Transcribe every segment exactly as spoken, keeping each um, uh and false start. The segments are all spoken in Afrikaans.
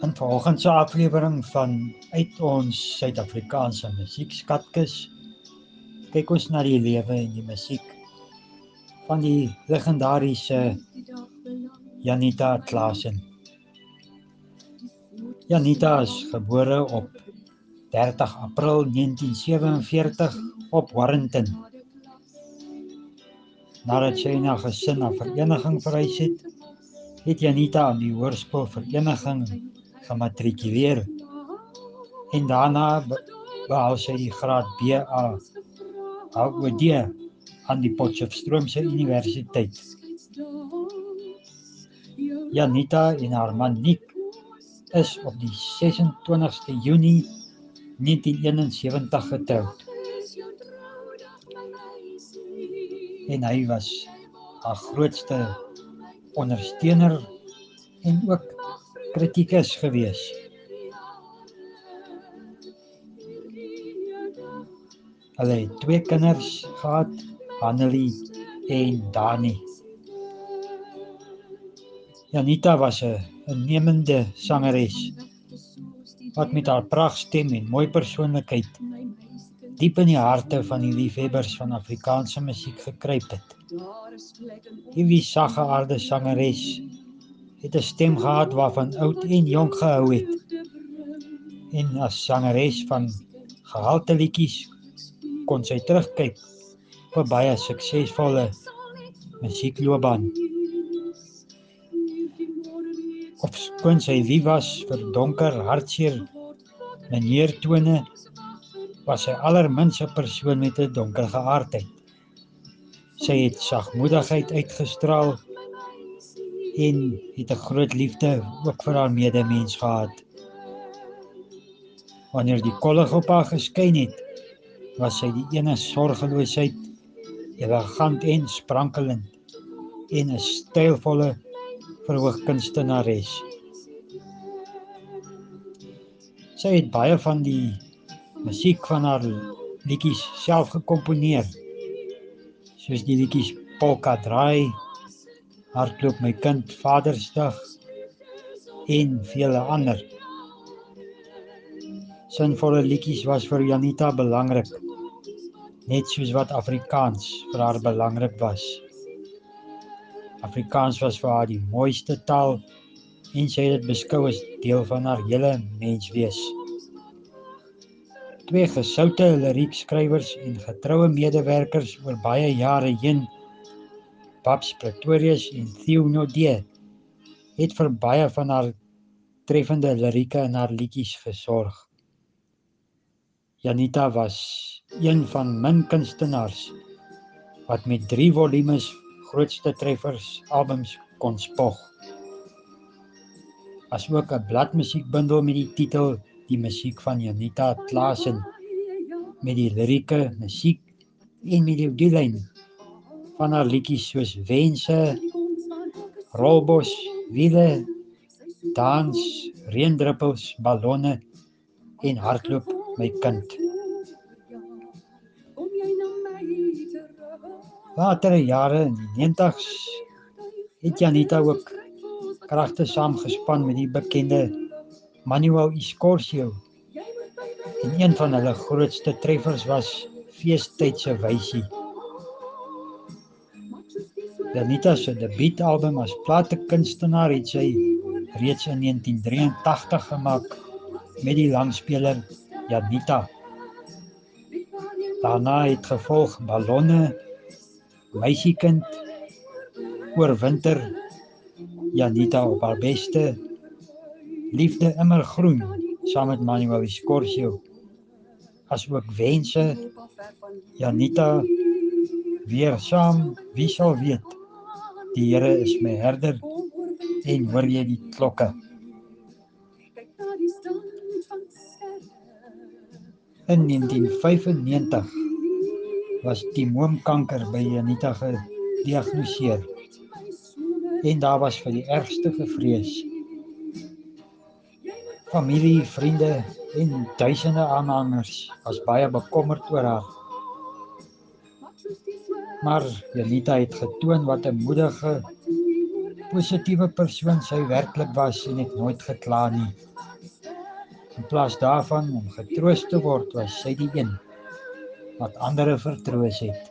In vanoggend se aflewering van uit ons Suid-Afrikaanse musiekskatkis kyk ons na die lewe en die musiek van die legendariese Janita Klaasen. Janita is gebore op dertig April negentien sewenveertig op Warrenton. Nadat sy na gesin na vereniging verhuis het, het Janita aan die hoërskoolvereniging gematrikuleer en daarna be behaal sy die graad B A H O D aan die Potchefstroomse Universiteit. Janita en haar man Nick is op die sesentwintigste Junie negentien eenensewentig getroud. En hy was haar grootste ondersteuner en ook kritikus gewees. Hulle het twee kinders gehad, Hannelie en Dani. Janita was 'n innemende sangeres wat met haar pragtstem en mooi persoonlikheid diep in die harte van die liefhebbers van Afrikaanse musiek gekruip het. Hierdie saggeaarde sangeres het 'n stem gehad waarvan oud en jonk gehou het. En as sangeres van gehalte liedjies kon sy terugkyk op 'n baie suksesvolle musiekloopbaan. Ofskoon sy lief was vir donker, hartseer meneertone, was sy allerminst 'n persoon met 'n donker geaardheid. Sy het sagmoedigheid uitgestraal en het 'n groot liefde ook vir haar medemens gehad. Wanneer die kollig op haar geskyn het, was sy die ene sorgeloosheid, elegant en sprankelend en 'n stylvolle verhoogkunstenares. Sy het baie van die musiek van haar liedjies self gekomponeer, soos die liedjies Polka Draai, Hardloop my kind, Vadersdag en vele ander. Sinvolle liedjies was vir Janita belangrik, net soos wat Afrikaans vir haar belangrik was. Afrikaans was vir haar die mooiste taal en sy het dit beskou as deel van haar hele menswees. Twee gesoute liriekskrywers en getroue medewerkers oor baie jare heen, Babs Pretorius en Theo Nodé, het vir baie van haar treffende lirieke in haar liedjies gesorg. Janita was een van min kunstenaars wat met drie volumes grootste treffers albums kon spog. As ook 'n bladmusiekbundel met die titel Die Musiek van Janita Klaasen, met die lirieke, musiek en melodielyn van haar liedjies soos Wense, Rolbos, Wiele, Dans, Reendruppels, Ballonne en Hardloop my kind. Latere jare in die negentigs het Janita ook kragte saamgespan met die bekende Manuel Escorcio. En een van hulle grootste treffers was Feestydse Wysie. Janita se debuutalbum as platekunstenaar het sy reeds in negentien drieëntagtig gemaak met die langspeler Janita. Daarna het gevolg Ballonne, Meisiekind, Oorwinter, Janita op haar beste, Liefde immer groen, saam met Manuel Escorcio, as ook Wense, Janita, Weer saam, wie sal weet, die Here is my herder, en hoor jy die klokke. In negentien vyfennegentig was timoomkanker by Janita gediagnoseer en daar was vir die ergste gevrees. Familie, vriende en duisende aanhangers was baie bekommerd oor haar. Maar Janita het getoon wat 'n moedige positiewe persoon sy werklik was en het nooit gekla nie. In plaas daarvan om getroos te word, was sy die een wat ander vertroos het.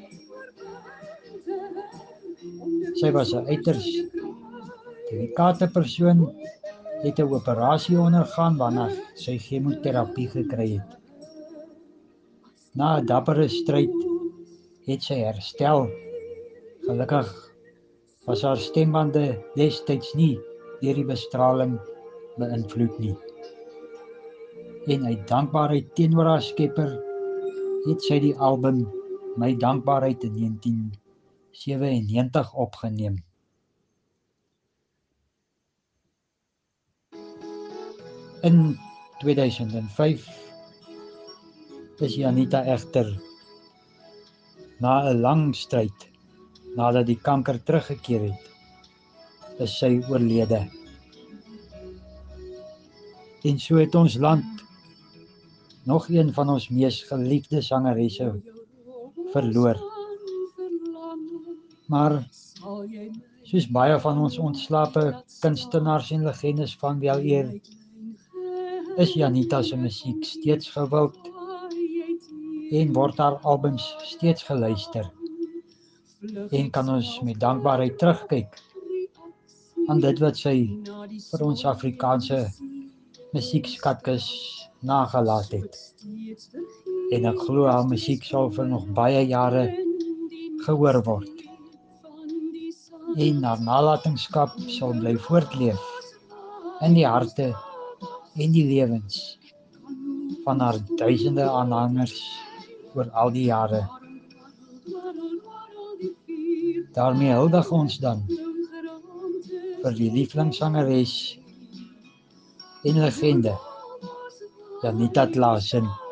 Sy was 'n uiters delikate persoon, het 'n operasie ondergaan waarna sy chemoterapie gekry het. Na 'n dappere stryd het sy herstel. Gelukkig was haar stembande destyds nie deur die bestraling beïnvloed nie. En uit dankbaarheid teenoor haar skepper het sy die album My Dankbaarheid in negentien sewennegentig opgeneem. In tweeduisend vyf is Janita egter na 'n lang stryd, nadat die kanker teruggekeer het, is sy oorlede. En so het ons land nog een van ons mees geliefde sangeresse verloor. Maar soos baie van ons ontslape kunstenaars en legendes van weleer, is Janita se musiek steeds gewild en word haar albums steeds geluister. En kan ons met dankbaarheid terugkyk aan dit wat sy vir ons Afrikaanse musiekskatkis nagelaat het. En ek glo haar musiek sal vir nog baie jare gehoor word. En haar nalatenskap sal bly voortleef in die harte en die lewens van haar duisende aanhangers oor al die jare. Daarmee huldig ons dan vir die lieflingsangeres en legende Janita Klaasen.